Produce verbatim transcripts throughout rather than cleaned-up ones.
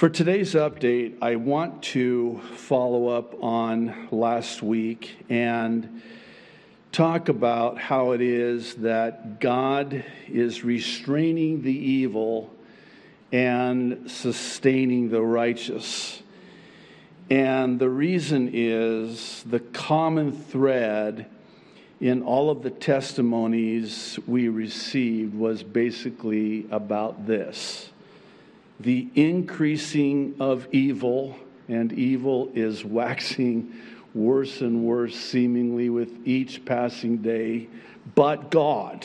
For today's update, I want to follow up on last week and talk about how it is that God is restraining the evil and sustaining the righteous. And the reason is the common thread in all of the testimonies we received was basically about this. The increasing of evil, and evil is waxing worse and worse seemingly with each passing day, but God,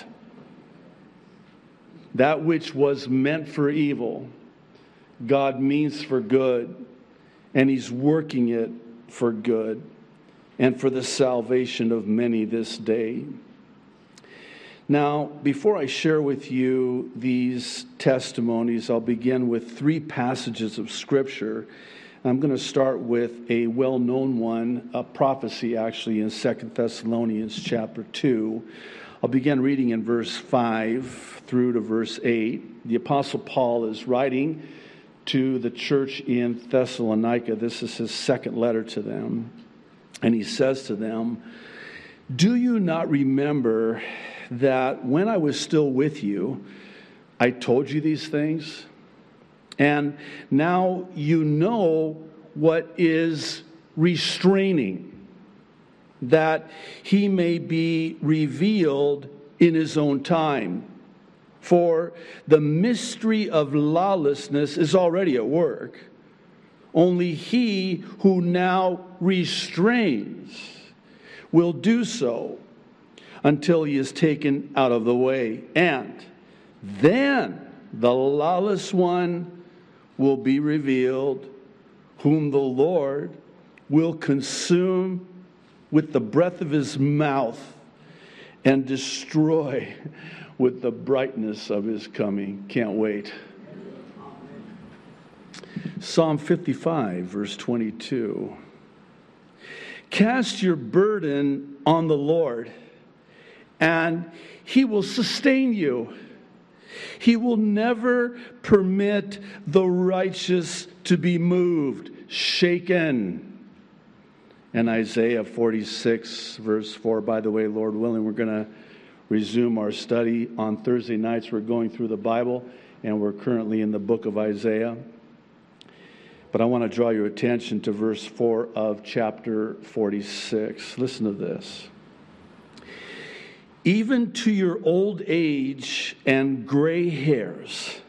that which was meant for evil, God means for good, and He's working it for good and for the salvation of many this day. Now, before I share with you these testimonies, I'll begin with three passages of Scripture. I'm going to start with a well-known one, a prophecy actually in Second Thessalonians chapter two. I'll begin reading in verse five through to verse eight. The Apostle Paul is writing to the church in Thessalonica. This is his second letter to them. And he says to them, "Do you not remember that when I was still with you, I told you these things? And now you know what is restraining, that He may be revealed in His own time. For the mystery of lawlessness is already at work. Only he who now restrains will do so until he is taken out of the way. And then the lawless one will be revealed, whom the Lord will consume with the breath of His mouth and destroy with the brightness of His coming." Can't wait. Psalm fifty-five, verse twenty-two. "Cast your burden on the Lord, and He will sustain you. He will never permit the righteous to be moved, shaken." And Isaiah forty-six, verse four. By the way, Lord willing, we're going to resume our study on Thursday nights. We're going through the Bible, and we're currently in the book of Isaiah. But I want to draw your attention to verse four of chapter forty-six. Listen to this. "Even to your old age and gray hairs,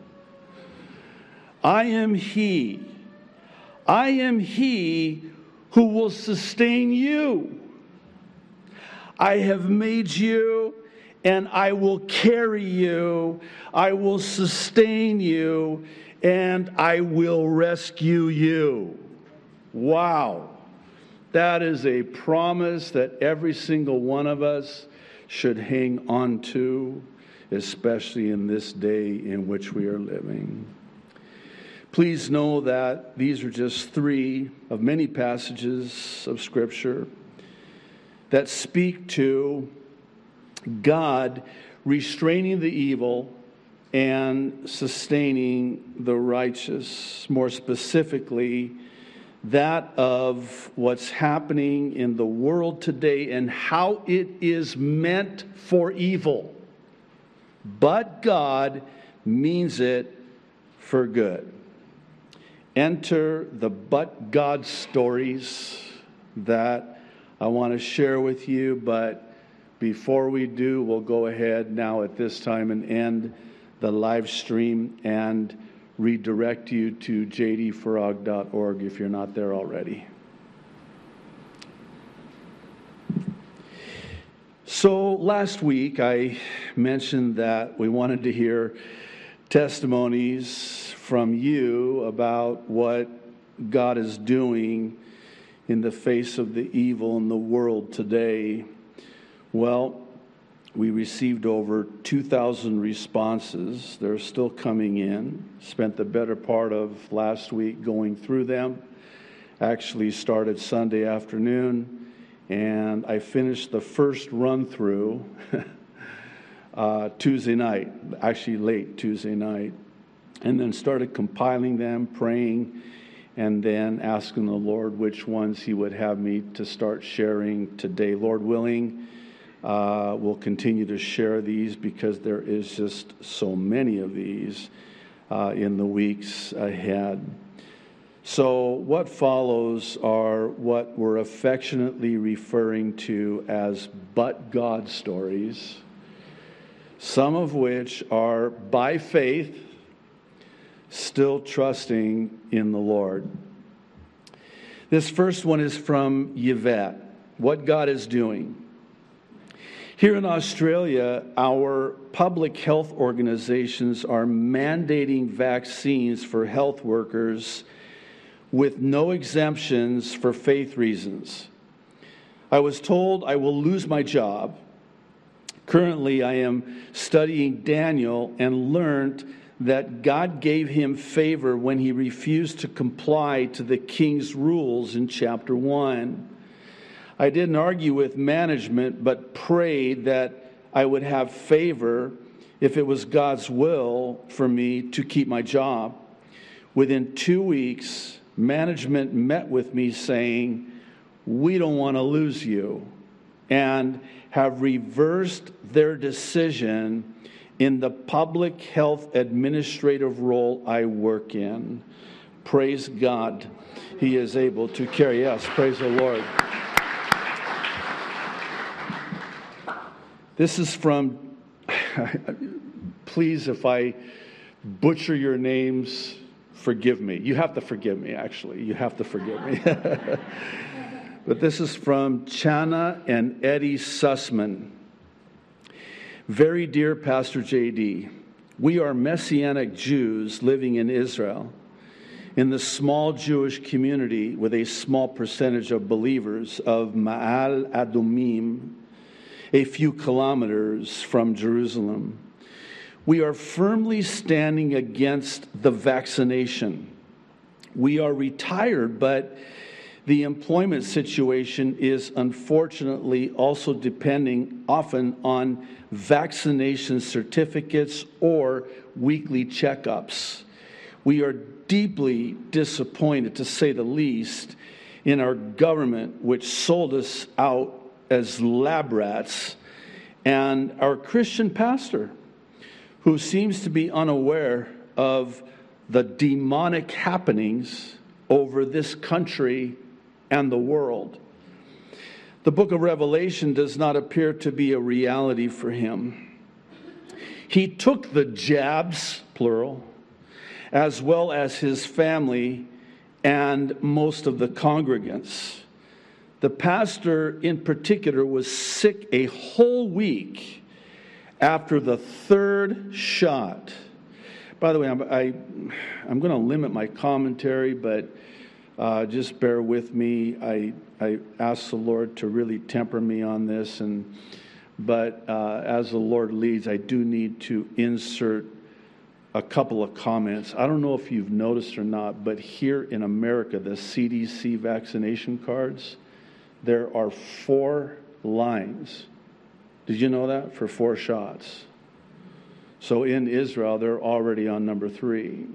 I am He. I am He who will sustain you. I have made you, and I will carry you. I will sustain you, and I will rescue you." Wow. That is a promise that every single one of us should hang on to, especially in this day in which we are living. Please know that these are just three of many passages of Scripture that speak to God restraining the evil and sustaining the righteous. More specifically, that of what's happening in the world today and how it is meant for evil. But God means it for good. Enter the but God stories that I want to share with you. But before we do, we'll go ahead now at this time and end the live stream and redirect you to j d farag dot org if you're not there already. So last week I mentioned that we wanted to hear testimonies from you about what God is doing in the face of the evil in the world today. Well, we received over two thousand responses. They're still coming in. Spent the better part of last week going through them. Actually started Sunday afternoon, and I finished the first run through uh, Tuesday night, actually late Tuesday night. and then started compiling them, praying, and then asking the Lord which ones He would have me to start sharing today. Lord willing, uh, we'll continue to share these because there is just so many of these uh, in the weeks ahead. So what follows are what we're affectionately referring to as but God stories, some of which are by faith, still trusting in the Lord. This first one is from Yvette, what God is doing. Here in Australia, our public health organizations are mandating vaccines for health workers with no exemptions for faith reasons. I was told I will lose my job. Currently, I am studying Daniel and learned that God gave him favor when he refused to comply to the king's rules in chapter one. I didn't argue with management, but prayed that I would have favor if it was God's will for me to keep my job. Within two weeks, management met with me saying, "We don't want to lose you," and have reversed their decision in the public health administrative role I work in. Praise God. He is able to carry us. Praise the Lord. This is from, please, if I butcher your names, forgive me. You have to forgive me, actually. You have to forgive me. But this is from Chana and Eddie Sussman. Very dear Pastor J D, we are Messianic Jews living in Israel, in the small Jewish community with a small percentage of believers of Ma'al Adumim, a few kilometers from Jerusalem. We are firmly standing against the vaccination. We are retired, but the employment situation is unfortunately also depending often on vaccination certificates or weekly checkups. We are deeply disappointed, to say the least, in our government, which sold us out as lab rats, and our Christian pastor, who seems to be unaware of the demonic happenings over this country and the world. The book of Revelation does not appear to be a reality for him. He took the jabs, plural, as well as his family and most of the congregants. The pastor in particular was sick a whole week after the third shot. By the way, I'm, I, I'm going to limit my commentary, but uh, just bear with me. I, I ask the Lord to really temper me on this, and but uh, as the Lord leads, I do need to insert a couple of comments. I don't know if you've noticed or not, but here in America, the C D C vaccination cards, there are four lines. Did you know that? For four shots. So in Israel, they're already on number three.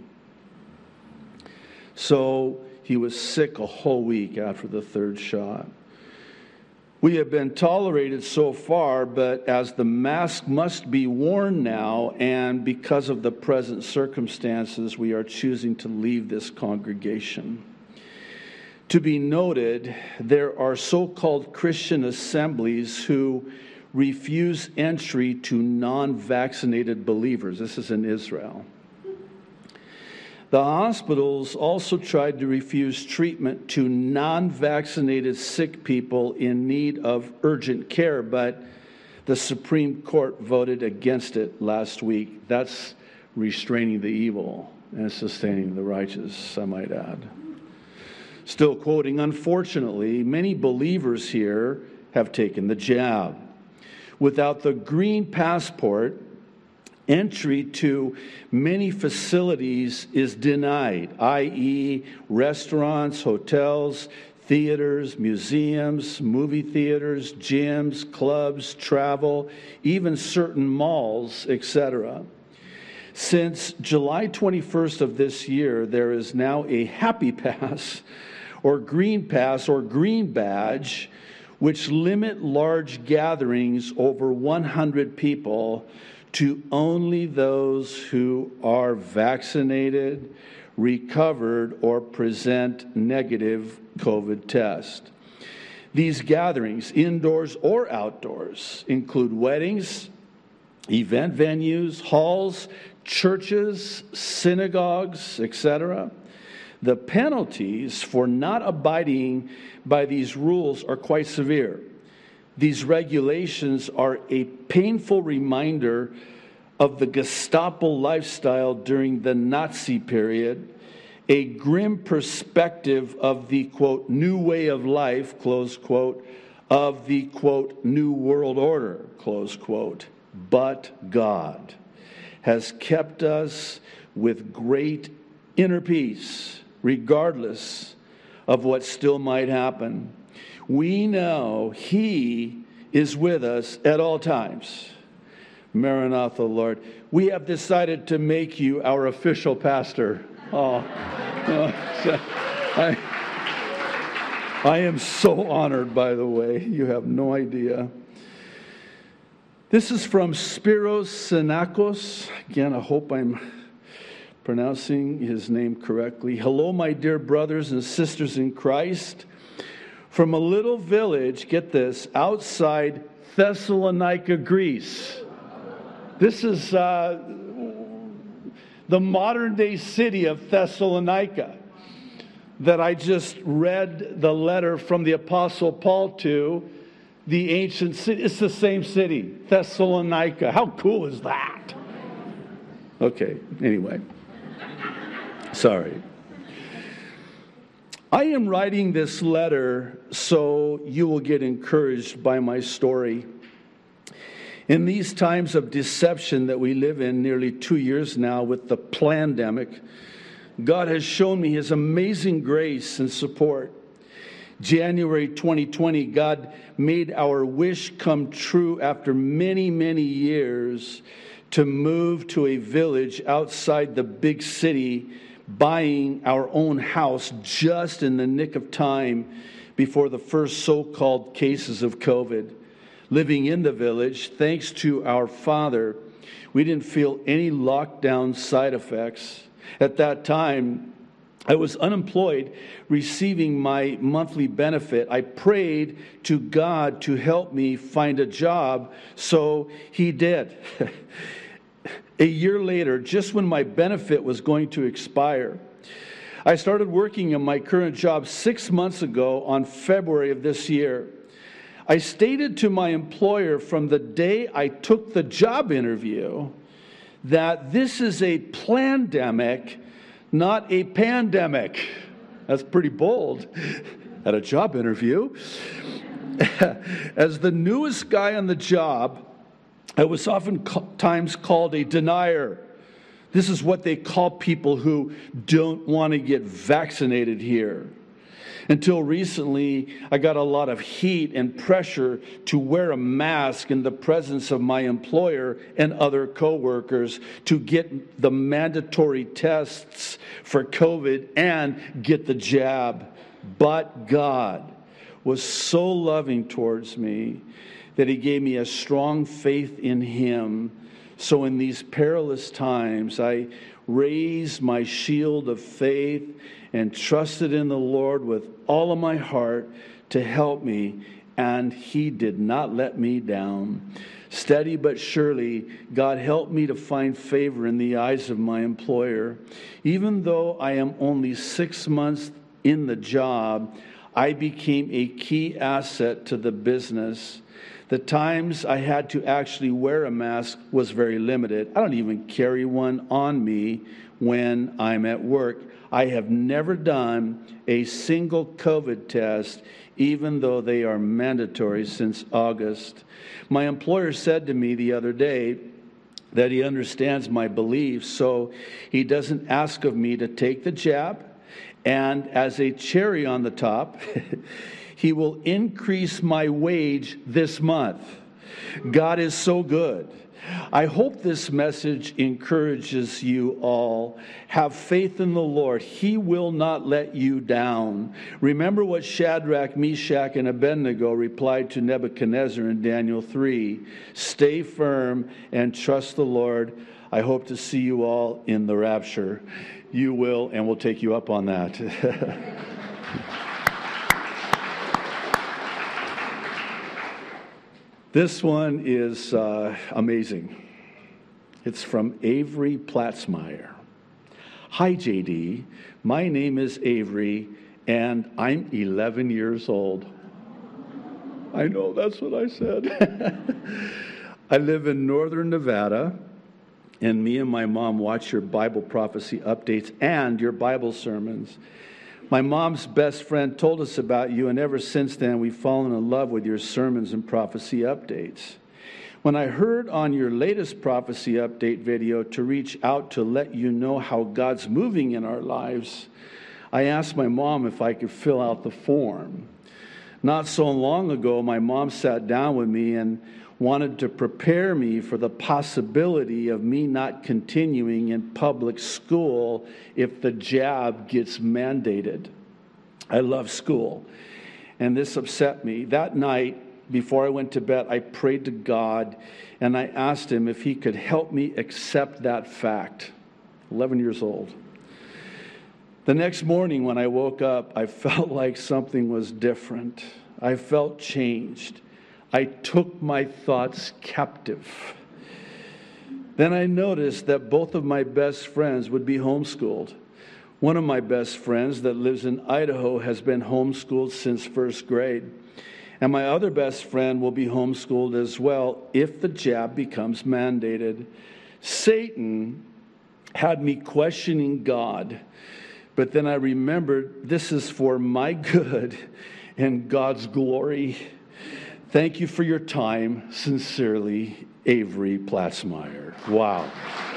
So he was sick a whole week after the third shot. We have been tolerated so far, but as the mask must be worn now, and because of the present circumstances, we are choosing to leave this congregation. To be noted, there are so-called Christian assemblies who refuse entry to non-vaccinated believers. This is in Israel. The hospitals also tried to refuse treatment to non-vaccinated sick people in need of urgent care, but the Supreme Court voted against it last week. That's restraining the evil and sustaining the righteous, I might add. Still quoting, unfortunately, many believers here have taken the jab. Without the green passport, entry to many facilities is denied, that is restaurants, hotels, theaters, museums, movie theaters, gyms, clubs, travel, even certain malls, et cetera. Since July twenty-first of this year, there is now a Happy Pass or Green Pass or Green Badge, which limit large gatherings over one hundred people to only those who are vaccinated, recovered, or present negative COVID test. These gatherings, indoors or outdoors, include weddings, event venues, halls, churches, synagogues, et cetera. The penalties for not abiding by these rules are quite severe. These regulations are a painful reminder of the Gestapo lifestyle during the Nazi period, a grim perspective of the, quote, new way of life, close quote, of the, quote, new world order, close quote. But God has kept us with great inner peace, regardless of what still might happen. We know He is with us at all times. Maranatha, Lord. We have decided to make you our official pastor. Oh, I, I am so honored, by the way. You have no idea. This is from Spiros Sinakos. Again, I hope I'm pronouncing his name correctly. Hello, my dear brothers and sisters in Christ. From a little village, get this, outside Thessalonica, Greece. This is uh, the modern-day city of Thessalonica that I just read the letter from the Apostle Paul to, the ancient city. It's the same city, Thessalonica. How cool is that? Okay, anyway. Sorry. I am writing this letter so you will get encouraged by my story. In these times of deception that we live in nearly two years now with the plandemic, God has shown me His amazing grace and support. January twenty twenty, God made our wish come true after many, many years to move to a village outside the big city, buying our own house just in the nick of time before the first so-called cases of COVID. Living in the village, thanks to our Father, we didn't feel any lockdown side effects. At that time, I was unemployed, receiving my monthly benefit. I prayed to God to help me find a job, so He did. A year later, just when my benefit was going to expire, I started working in my current job six months ago on February of this year. I stated to my employer from the day I took the job interview that this is a plandemic, not a pandemic. That's pretty bold at a job interview. As the newest guy on the job, I was oftentimes called a denier. This is what they call people who don't want to get vaccinated here. Until recently, I got a lot of heat and pressure to wear a mask in the presence of my employer and other coworkers to get the mandatory tests for COVID and get the jab. But God was so loving towards me that He gave me a strong faith in Him. So in these perilous times, I raised my shield of faith and trusted in the Lord with all of my heart to help me, and He did not let me down. Steady but surely, God helped me to find favor in the eyes of my employer. Even though I am only six months in the job, I became a key asset to the business. The times I had to actually wear a mask was very limited. I don't even carry one on me when I'm at work. I have never done a single COVID test, even though they are mandatory since August. My employer said to me the other day that he understands my beliefs, so he doesn't ask of me to take the jab. And as a cherry on the top, He will increase my wage this month. God is so good. I hope this message encourages you all. Have faith in the Lord. He will not let you down. Remember what Shadrach, Meshach, and Abednego replied to Nebuchadnezzar in Daniel three. Stay firm and trust the Lord. I hope to see you all in the rapture. You will, and we'll take you up on that. This one is uh, amazing. It's from Avery Platzmeyer. Hi, J D. My name is Avery, and I'm eleven years old. I know, that's what I said. I live in northern Nevada, and me and my mom watch your Bible prophecy updates and your Bible sermons. My mom's best friend told us about you, and ever since then, we've fallen in love with your sermons and prophecy updates. When I heard on your latest prophecy update video to reach out to let you know how God's moving in our lives, I asked my mom if I could fill out the form. Not so long ago, my mom sat down with me and wanted to prepare me for the possibility of me not continuing in public school if the jab gets mandated. I love school, and this upset me. That night, before I went to bed, I prayed to God, and I asked Him if He could help me accept that fact. eleven years old. The next morning when I woke up, I felt like something was different. I felt changed. I took my thoughts captive. Then I noticed that both of my best friends would be homeschooled. One of my best friends that lives in Idaho has been homeschooled since first grade. And my other best friend will be homeschooled as well if the jab becomes mandated. Satan had me questioning God, but then I remembered this is for my good and God's glory. Thank you for your time. Sincerely, Avery Platzmeyer. Wow.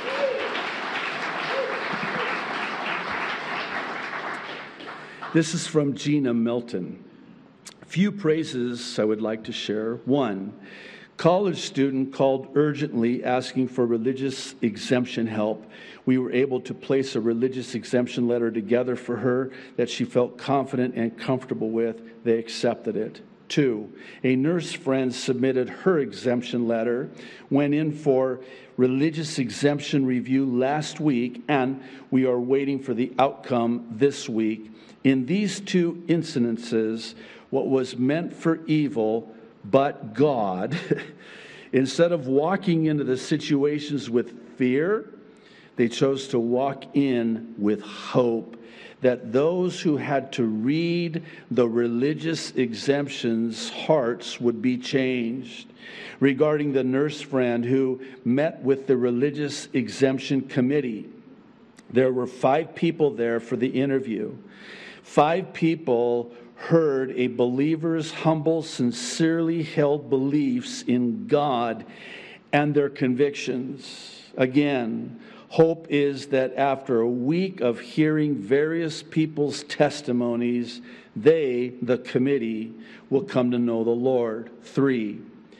This is from Gina Milton. Few praises I would like to share. One, college student called urgently asking for religious exemption help. We were able to place a religious exemption letter together for her that she felt confident and comfortable with. They accepted it. Two, a nurse friend submitted her exemption letter, went in for religious exemption review last week, and we are waiting for the outcome this week. In these two incidences, what was meant for evil, but God, instead of walking into the situations with fear, they chose to walk in with hope that those who had to read the religious exemptions' hearts would be changed. Regarding the nurse friend who met with the religious exemption committee, there were five people there for the interview. Five people heard a believer's humble, sincerely held beliefs in God and their convictions. Again, hope is that after a week of hearing various people's testimonies, they, the committee, will come to know the Lord. Three,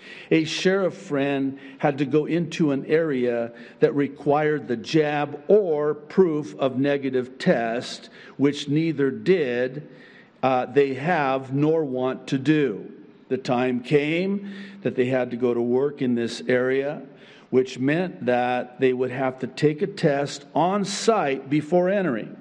a sheriff friend had to go into an area that required the jab or proof of negative test, which neither did uh, they have nor want to do. The time came that they had to go to work in this area, which meant that they would have to take a test on site before entering.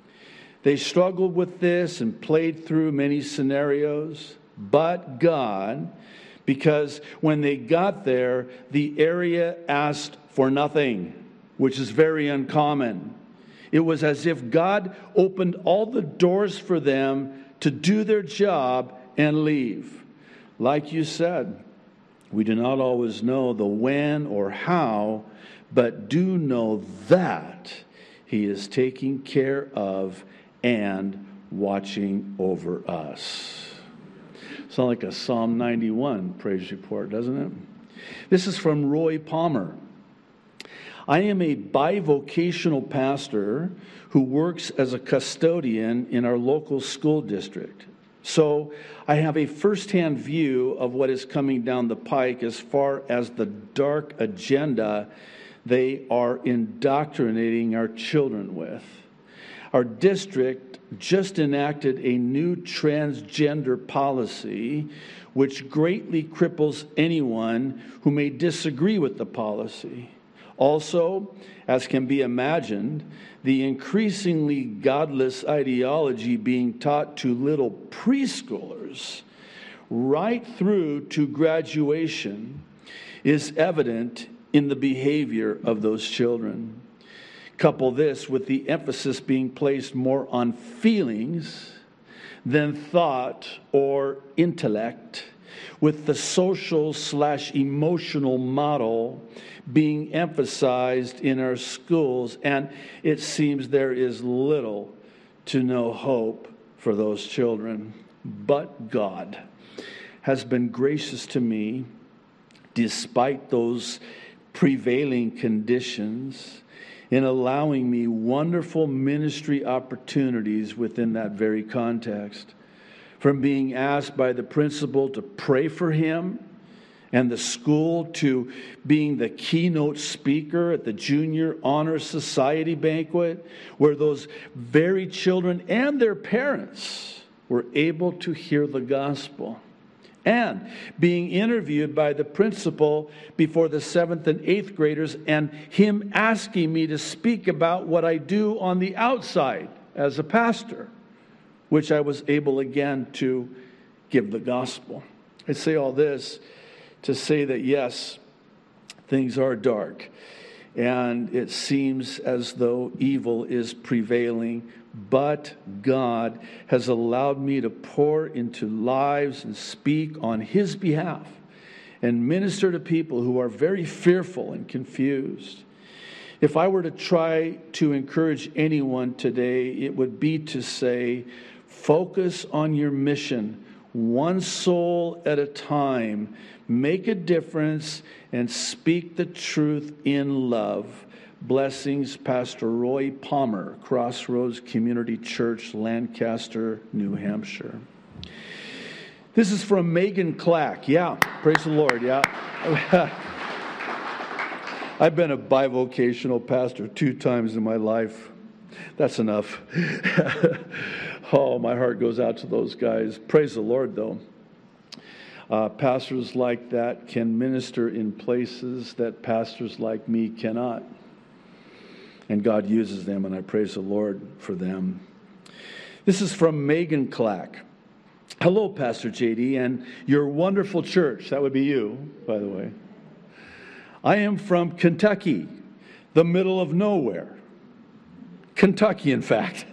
They struggled with this and played through many scenarios, but God, because when they got there, the area asked for nothing, which is very uncommon. It was as if God opened all the doors for them to do their job and leave. Like you said, we do not always know the when or how, but do know that He is taking care of and watching over us. Sounds like a Psalm ninety-one praise report, doesn't it? This is from Roy Palmer. I am a bivocational pastor who works as a custodian in our local school district. So I have a firsthand view of what is coming down the pike as far as the dark agenda they are indoctrinating our children with. Our district just enacted a new transgender policy which greatly cripples anyone who may disagree with the policy. Also, as can be imagined, the increasingly godless ideology being taught to little preschoolers right through to graduation is evident in the behavior of those children. Couple this with the emphasis being placed more on feelings than thought or intellect, with the social slash emotional model being emphasized in our schools, and it seems there is little to no hope for those children. But God has been gracious to me despite those prevailing conditions in allowing me wonderful ministry opportunities within that very context. From being asked by the principal to pray for him and the school, to being the keynote speaker at the Junior Honor Society banquet, where those very children and their parents were able to hear the gospel. And being interviewed by the principal before the seventh and eighth graders, and him asking me to speak about what I do on the outside as a pastor, which I was able again to give the gospel. I say all this to say that yes, things are dark, and it seems as though evil is prevailing, but God has allowed me to pour into lives and speak on His behalf and minister to people who are very fearful and confused. If I were to try to encourage anyone today, it would be to say, focus on your mission, one soul at a time. Make a difference and speak the truth in love. Blessings, Pastor Roy Palmer, Crossroads Community Church, Lancaster, New Hampshire. This is from Megan Clack. Yeah, praise the Lord. Yeah. I've been a bivocational pastor two times in my life. That's enough. Oh, my heart goes out to those guys. Praise the Lord, though. Uh, pastors like that can minister in places that pastors like me cannot. And God uses them, and I praise the Lord for them. This is from Megan Clack. Hello, Pastor J D, and your wonderful church. That would be you, by the way. I am from Kentucky, the middle of nowhere. Kentucky, in fact.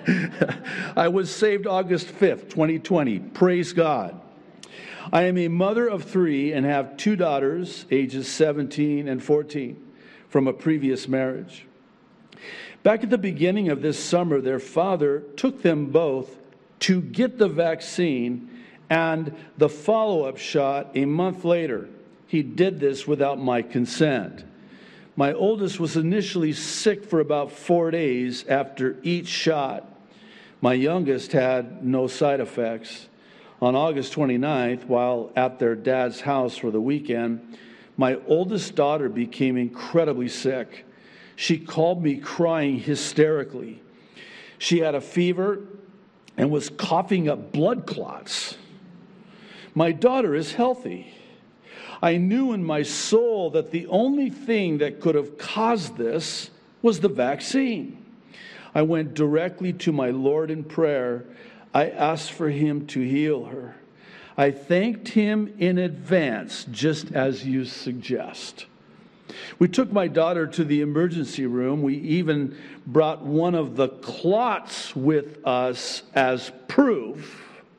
I was saved August fifth, twenty twenty. Praise God. I am a mother of three and have two daughters, ages seventeen and fourteen, from a previous marriage. Back at the beginning of this summer, their father took them both to get the vaccine and the follow-up shot a month later. He did this without my consent. My oldest was initially sick for about four days after each shot. My youngest had no side effects. On August twenty-ninth, while at their dad's house for the weekend, my oldest daughter became incredibly sick. She called me crying hysterically. She had a fever and was coughing up blood clots. My daughter is healthy. I knew in my soul that the only thing that could have caused this was the vaccine. I went directly to my Lord in prayer. I asked for Him to heal her. I thanked Him in advance, just as you suggest. We took my daughter to the emergency room. We even brought one of the clots with us as proof.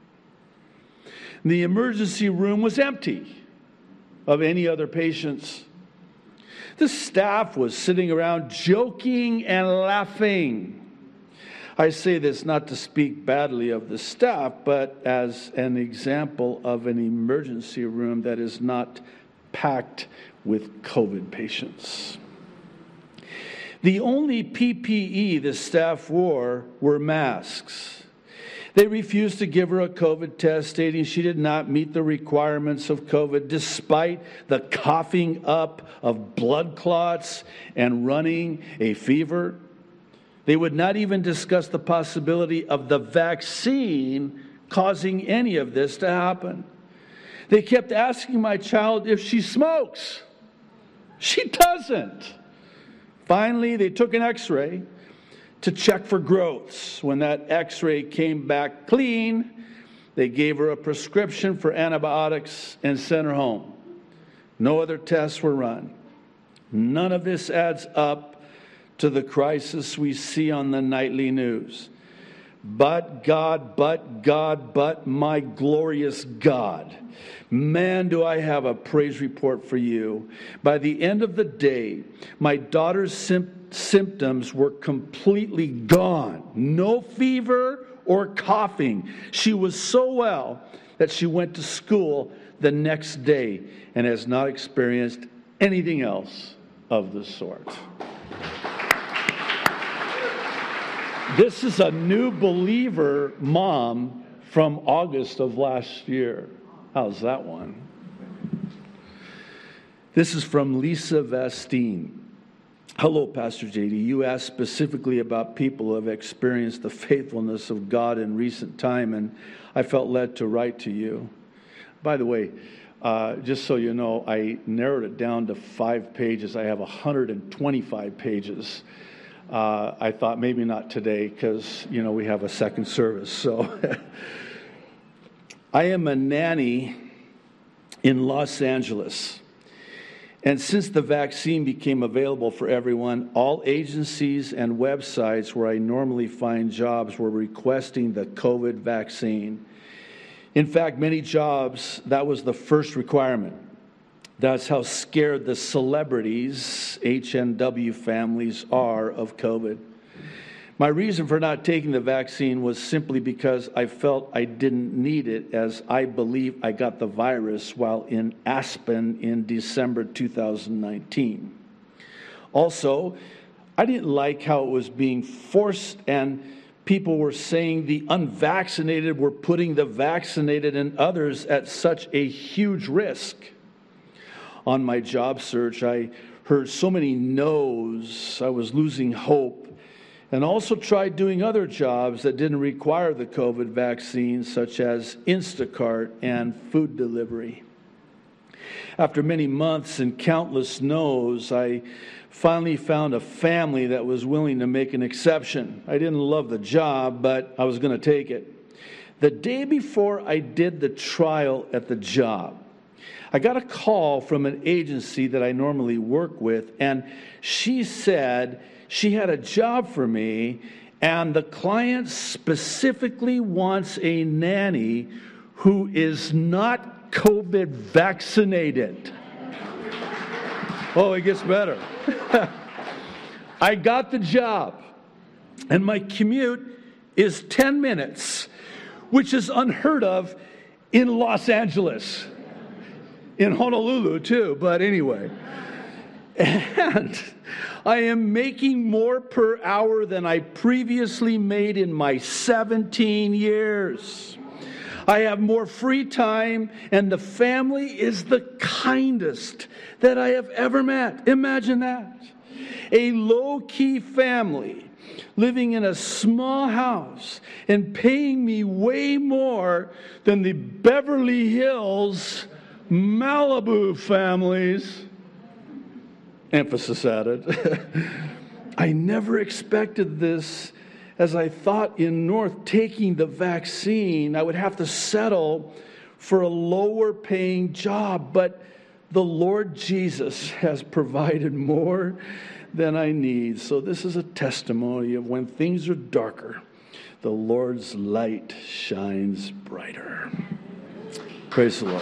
The emergency room was empty of any other patients. The staff was sitting around joking and laughing. I say this not to speak badly of the staff, but as an example of an emergency room that is not packed with COVID patients. The only P P E the staff wore were masks. They refused to give her a COVID test, stating she did not meet the requirements of COVID, despite the coughing up of blood clots and running a fever. They would not even discuss the possibility of the vaccine causing any of this to happen. They kept asking my child if she smokes. She doesn't. Finally, they took an x-ray to check for growths. When that x-ray came back clean, they gave her a prescription for antibiotics and sent her home. No other tests were run. None of this adds up to the crisis we see on the nightly news. But God, but God, but my glorious God. Man, do I have a praise report for you. By the end of the day, my daughter's sim- symptoms were completely gone. No fever or coughing. She was so well that she went to school the next day and has not experienced anything else of the sort. This is a new believer mom from August of last year. How's that one? This is from Lisa Vastine. Hello, Pastor J D. You asked specifically about people who have experienced the faithfulness of God in recent time, and I felt led to write to you. By the way, uh, just so you know, I narrowed it down to five pages. I have one hundred twenty-five pages. Uh, I thought maybe not today because, you know, we have a second service. So I am a nanny in Los Angeles. And since the vaccine became available for everyone, all agencies and websites where I normally find jobs were requesting the COVID vaccine. In fact, many jobs, that was the first requirement. That's how scared the celebrities, H N W families, are of COVID. My reason for not taking the vaccine was simply because I felt I didn't need it, as I believe I got the virus while in Aspen in December two thousand nineteen. Also, I didn't like how it was being forced, and people were saying the unvaccinated were putting the vaccinated and others at such a huge risk. On my job search, I heard so many no's, I was losing hope, and also tried doing other jobs that didn't require the COVID vaccine, such as Instacart and food delivery. After many months and countless no's, I finally found a family that was willing to make an exception. I didn't love the job, but I was going to take it. The day before I did the trial at the job, I got a call from an agency that I normally work with, and she said she had a job for me, and the client specifically wants a nanny who is not COVID vaccinated. Oh, it gets better. I got the job, and my commute is ten minutes, which is unheard of in Los Angeles. In Honolulu, too, but anyway. And I am making more per hour than I previously made in my seventeen years. I have more free time, and the family is the kindest that I have ever met. Imagine that. A low-key family living in a small house and paying me way more than the Beverly Hills Malibu families, emphasis added. I never expected this, as I thought in North taking the vaccine, I would have to settle for a lower paying job. But the Lord Jesus has provided more than I need. So this is a testimony of when things are darker, the Lord's light shines brighter. Praise the Lord.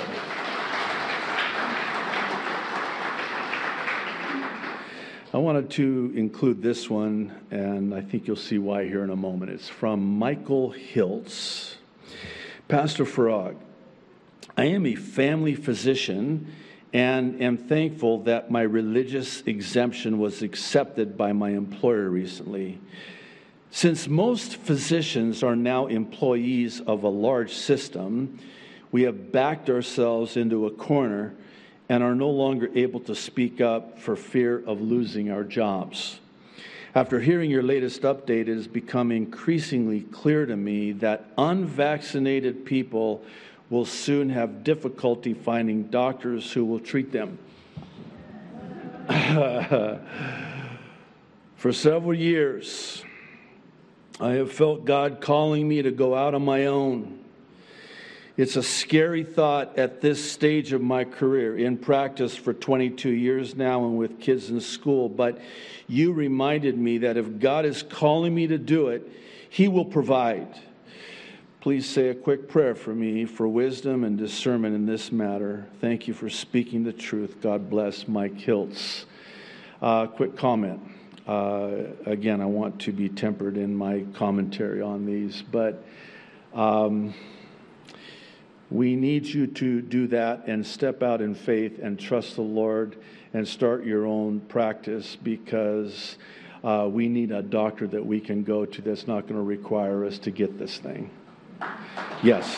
I wanted to include this one, and I think you'll see why here in a moment. It's from Michael Hiltz. Pastor Farag, I am a family physician and am thankful that my religious exemption was accepted by my employer recently. Since most physicians are now employees of a large system, we have backed ourselves into a corner and are no longer able to speak up for fear of losing our jobs. After hearing your latest update, it has become increasingly clear to me that unvaccinated people will soon have difficulty finding doctors who will treat them. For several years, I have felt God calling me to go out on my own. It's a scary thought at this stage of my career, in practice for twenty-two years now and with kids in school. But you reminded me that if God is calling me to do it, He will provide. Please say a quick prayer for me for wisdom and discernment in this matter. Thank you for speaking the truth. God bless Mike Hiltz. Uh, quick comment. Uh, again, I want to be tempered in my commentary on these, but um, we need you to do that and step out in faith and trust the Lord and start your own practice, because uh, we need a doctor that we can go to that's not going to require us to get this thing. Yes.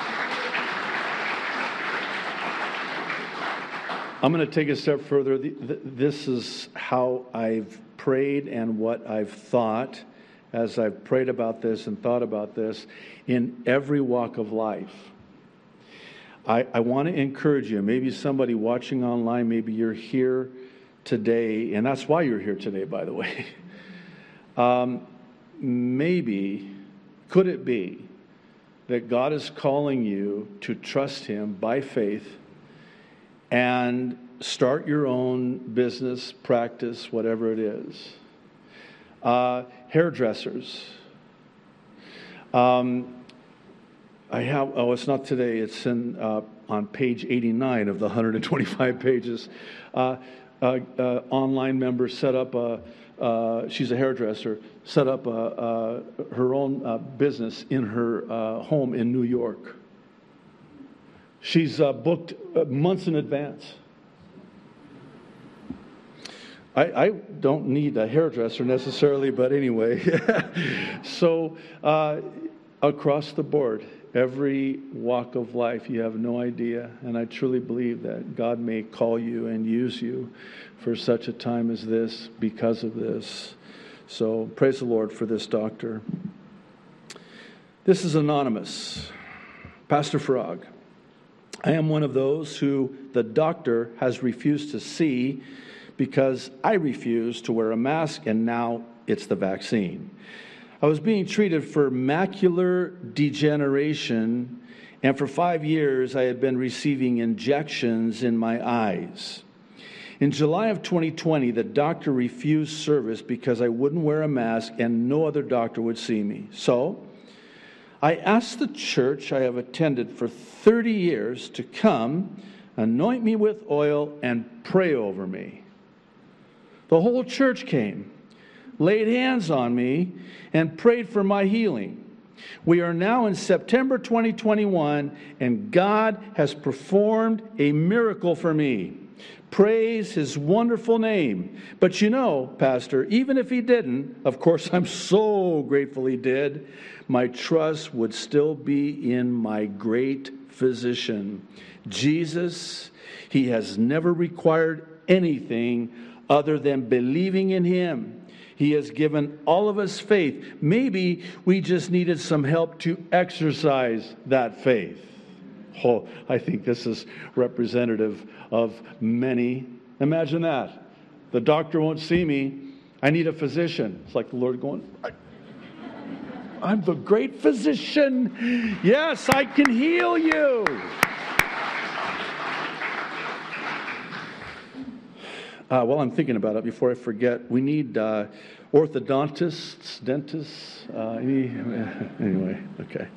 I'm going to take a step further. This is how I've prayed and what I've thought as I've prayed about this and thought about this in every walk of life. I, I want to encourage you. Maybe somebody watching online, maybe you're here today, and that's why you're here today, by the way. Um, maybe, could it be that God is calling you to trust Him by faith and start your own business, practice, whatever it is? Uh, hairdressers. Um, I have, oh, it's not today, it's in uh, on page eighty-nine of the one hundred twenty-five pages. Uh, uh, uh, online member set up a, uh, she's a hairdresser, set up a, uh, her own uh, business in her uh, home in New York. She's uh, booked months in advance. I, I don't need a hairdresser necessarily, but anyway. So uh, across the board, every walk of life, you have no idea. And I truly believe that God may call you and use you for such a time as this because of this. So praise the Lord for this doctor. This is anonymous. Pastor Frog, I am one of those who the doctor has refused to see because I refuse to wear a mask, and now it's the vaccine. I was being treated for macular degeneration, and for five years I had been receiving injections in my eyes. In July of twenty twenty, the doctor refused service because I wouldn't wear a mask and no other doctor would see me. So I asked the church I have attended for thirty years to come, anoint me with oil, and pray over me. The whole church came, laid hands on me, and prayed for my healing. We are now in September twenty twenty-one, and God has performed a miracle for me. Praise His wonderful name. But you know, Pastor, even if He didn't, of course I'm so grateful He did, my trust would still be in my great physician, Jesus. He has never required anything other than believing in Him. He has given all of us faith. Maybe we just needed some help to exercise that faith. Oh, I think this is representative of many. Imagine that. The doctor won't see me. I need a physician. It's like the Lord going, I'm the great physician. Yes, I can heal you. Uh, while I'm thinking about it, before I forget, we need uh, orthodontists, dentists. Uh, any, anyway, okay.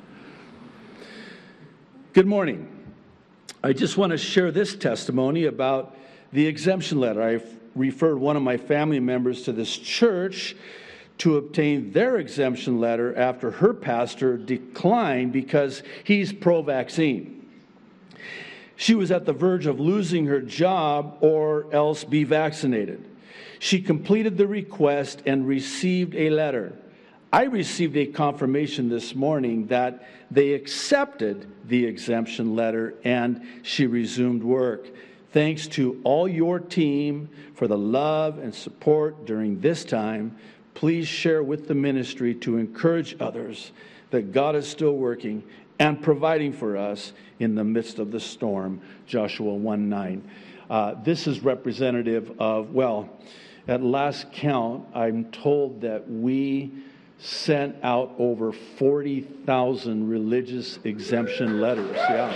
Good morning. I just want to share this testimony about the exemption letter. I referred one of my family members to this church to obtain their exemption letter after her pastor declined because he's pro-vaccine. She was at the verge of losing her job or else be vaccinated. She completed the request and received a letter. I received a confirmation this morning that they accepted the exemption letter and she resumed work. Thanks to all your team for the love and support during this time. Please share with the ministry to encourage others that God is still working and providing for us in the midst of the storm. Joshua one nine. Uh, this is representative of, well, at last count, I'm told that we sent out over forty thousand religious exemption letters. Yeah.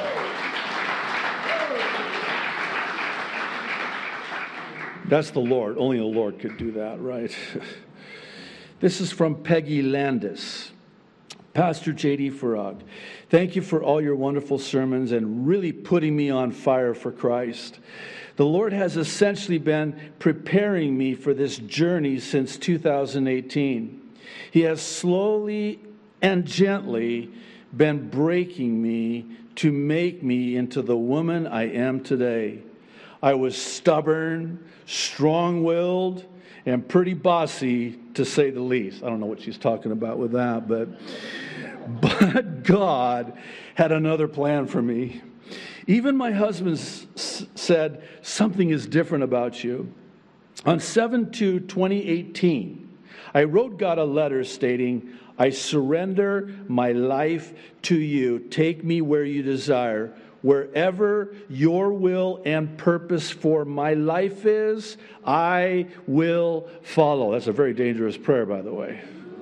That's the Lord. Only the Lord could do that, right? This is from Peggy Landis. Pastor J D Farag, thank you for all your wonderful sermons and really putting me on fire for Christ. The Lord has essentially been preparing me for this journey since two thousand eighteen. He has slowly and gently been breaking me to make me into the woman I am today. I was stubborn, strong-willed, and pretty bossy, to say the least. I don't know what she's talking about with that, but, but God had another plan for me. Even my husband s- said, something is different about you. On seven two twenty eighteen, I wrote God a letter stating, I surrender my life to you. Take me where you desire. Wherever your will and purpose for my life is, I will follow. That's a very dangerous prayer, by the way.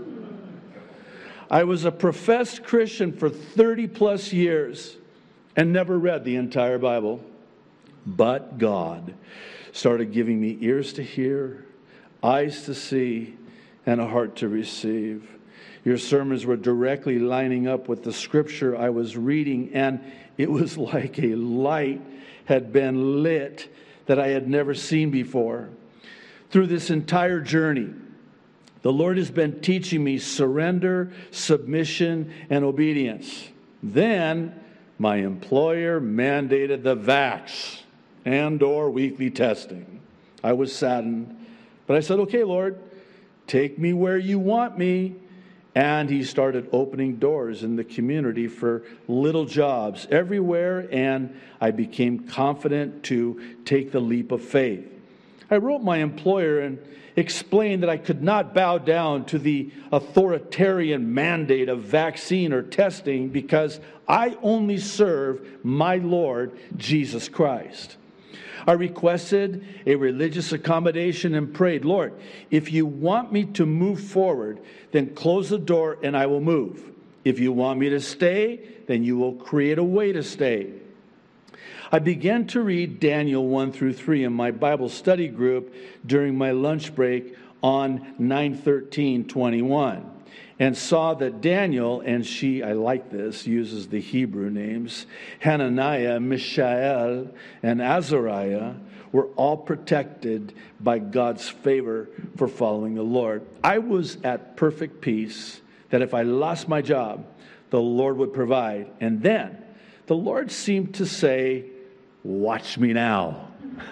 I was a professed Christian for thirty plus years and never read the entire Bible. But God started giving me ears to hear, eyes to see, and a heart to receive. Your sermons were directly lining up with the scripture I was reading, and it was like a light had been lit that I had never seen before. Through this entire journey, the Lord has been teaching me surrender, submission, and obedience. Then my employer mandated the vax and or weekly testing. I was saddened, but I said, okay, Lord, take me where you want me. And he started opening doors in the community for little jobs everywhere, and I became confident to take the leap of faith. I wrote my employer and explained that I could not bow down to the authoritarian mandate of vaccine or testing because I only serve my Lord Jesus Christ. I requested a religious accommodation and prayed, Lord, if you want me to move forward, then close the door and I will move. If you want me to stay, then you will create a way to stay. I began to read Daniel one through three in my Bible study group during my lunch break on nine thirteen twenty-one. And saw that Daniel, and she, I like this, uses the Hebrew names, Hananiah, Mishael, and Azariah, were all protected by God's favor for following the Lord. I was at perfect peace that if I lost my job, the Lord would provide. And then the Lord seemed to say, watch me now.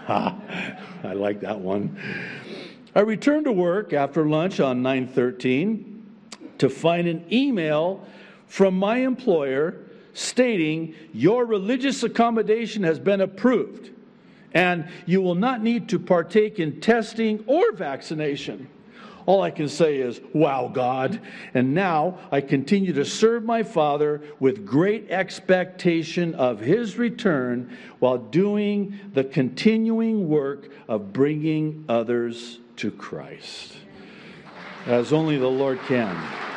I like that one. I returned to work after lunch on nine thirteen. to find an email from my employer stating your religious accommodation has been approved and you will not need to partake in testing or vaccination. All I can say is, wow, God. And now I continue to serve my Father with great expectation of His return while doing the continuing work of bringing others to Christ, as only the Lord can.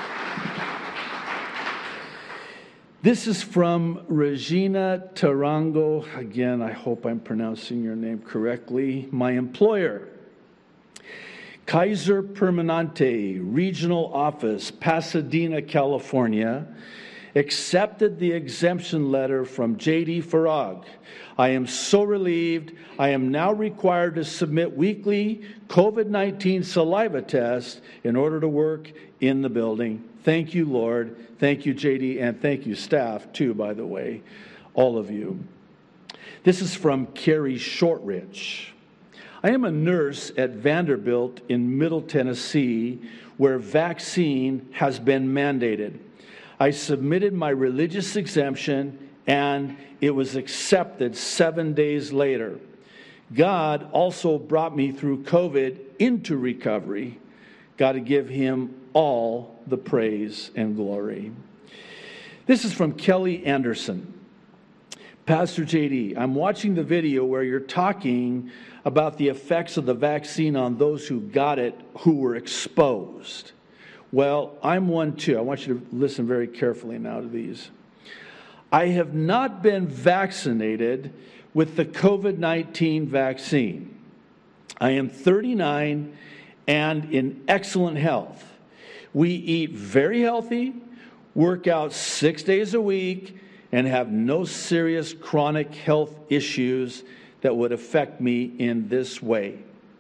This is from Regina Tarango. Again, I hope I'm pronouncing your name correctly. My employer, Kaiser Permanente Regional Office, Pasadena, California, accepted the exemption letter from J D Farag. I am so relieved. I am now required to submit weekly COVID nineteen saliva tests in order to work in the building. Thank you, Lord. Thank you, J D, and thank you, staff, too, by the way, all of you. This is from Carrie Shortrich. I am a nurse at Vanderbilt in Middle Tennessee, where vaccine has been mandated. I submitted my religious exemption, and it was accepted seven days later. God also brought me through COVID into recovery. Got to give him all the praise and glory. This is from Kelly Anderson. Pastor J D, I'm watching the video where you're talking about the effects of the vaccine on those who got it, who were exposed. Well, I'm one too. I want you to listen very carefully now to these. I have not been vaccinated with the COVID nineteen vaccine. I am thirty-nine and in excellent health. We eat very healthy, work out six days a week, and have no serious chronic health issues that would affect me in this way.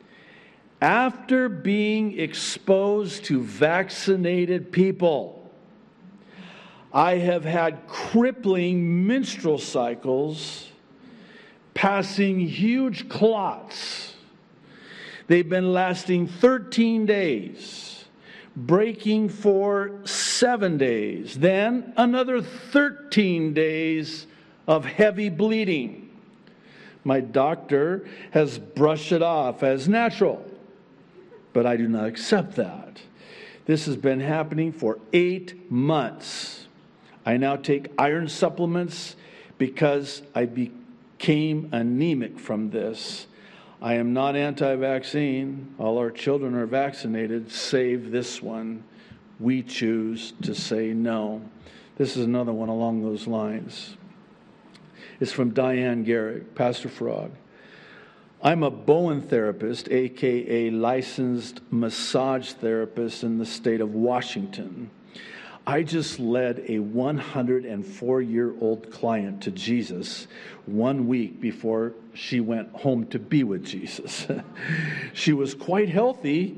After being exposed to vaccinated people, I have had crippling menstrual cycles, passing huge clots. They've been lasting thirteen days, breaking for seven days, then another thirteen days of heavy bleeding. My doctor has brushed it off as natural, but I do not accept that. This has been happening for eight months. I now take iron supplements because I became anemic from this. I am not anti-vaccine. All our children are vaccinated, save this one. We choose to say no. This is another one along those lines. It's from Diane Garrick, Pastor Frog. I'm a Bowen therapist, a k a licensed massage therapist in the state of Washington. I just led a one hundred four-year-old client to Jesus one week before she went home to be with Jesus. She was quite healthy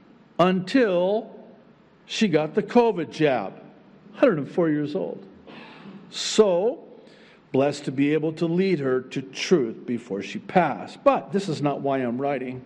until she got the COVID jab, one hundred four years old. So, blessed to be able to lead her to truth before she passed. But this is not why I'm writing.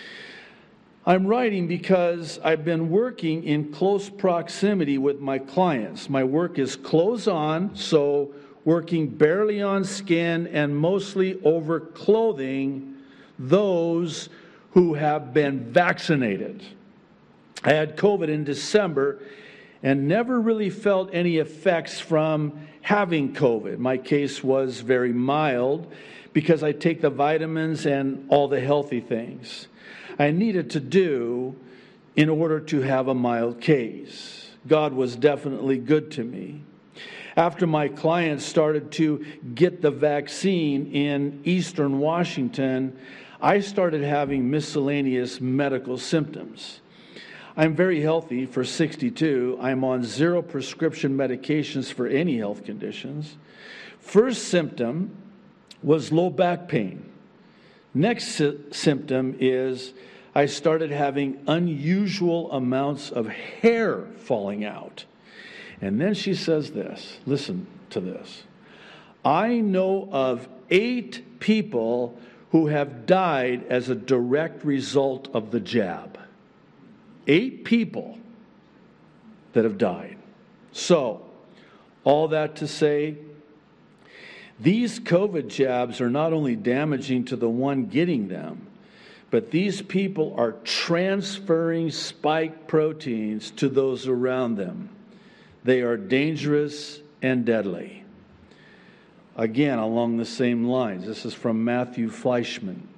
I'm writing because I've been working in close proximity with my clients. My work is clothes on, so working barely on skin and mostly over clothing those who have been vaccinated. I had COVID in December and never really felt any effects from having COVID. My case was very mild because I take the vitamins and all the healthy things I needed to do in order to have a mild case. God was definitely good to me. After my clients started to get the vaccine in Eastern Washington, I started having miscellaneous medical symptoms. I'm very healthy for sixty-two. I'm on zero prescription medications for any health conditions. First symptom was low back pain. Next sy- symptom is I started having unusual amounts of hair falling out. And then she says this, listen to this. I know of eight people who have died as a direct result of the jab. Eight people that have died. So, all that to say, these COVID jabs are not only damaging to the one getting them, but these people are transferring spike proteins to those around them. They are dangerous and deadly. Again, along the same lines, this is from Matthew Fleischman.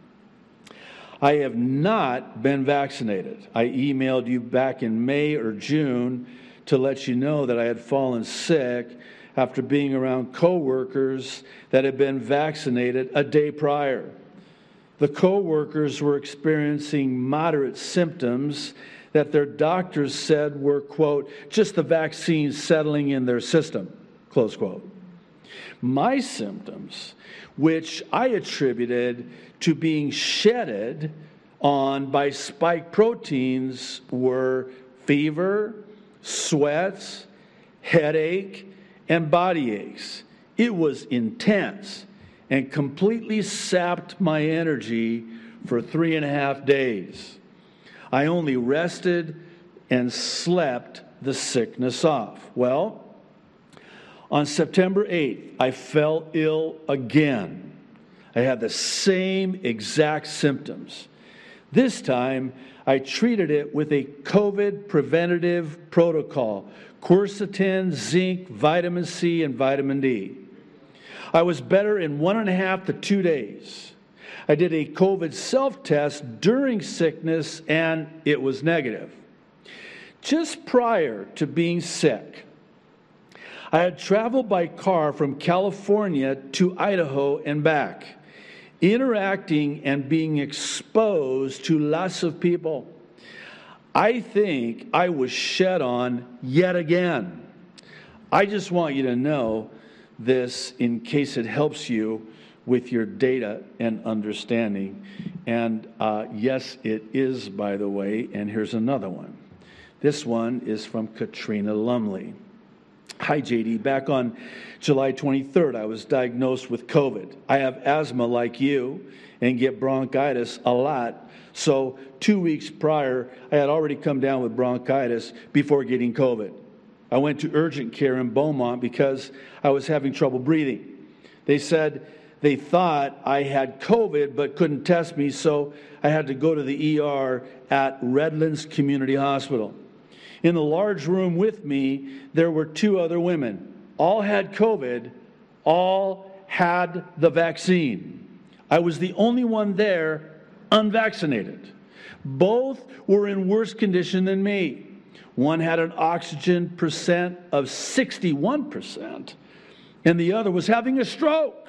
I have not been vaccinated. I emailed you back in May or June to let you know that I had fallen sick after being around coworkers that had been vaccinated a day prior. The coworkers were experiencing moderate symptoms that their doctors said were, quote, just the vaccine settling in their system, close quote. My symptoms, which I attributed to being shedded on by spike proteins, were fever, sweats, headache, and body aches. It was intense and completely sapped my energy for three and a half days. I only rested and slept the sickness off. Well, on September eighth, I fell ill again. I had the same exact symptoms. This time, I treated it with a COVID preventative protocol: quercetin, zinc, vitamin C, and vitamin D. I was better in one and a half to two days. I did a COVID self-test during sickness, and it was negative. Just prior to being sick, I had traveled by car from California to Idaho and back, interacting and being exposed to lots of people. I think I was shed on yet again. I just want you to know this in case it helps you with your data and understanding. And uh, yes, it is, by the way, and here's another one. This one is from Katrina Lumley. Hi, J D. Back on July twenty-third, I was diagnosed with COVID. I have asthma like you and get bronchitis a lot. So two weeks prior, I had already come down with bronchitis before getting COVID. I went to urgent care in Beaumont because I was having trouble breathing. They said they thought I had COVID but couldn't test me, so I had to go to the E R at Redlands Community Hospital. In the large room with me, there were two other women. All had COVID, all had the vaccine. I was the only one there unvaccinated. Both were in worse condition than me. One had an oxygen percent of sixty-one percent, and the other was having a stroke.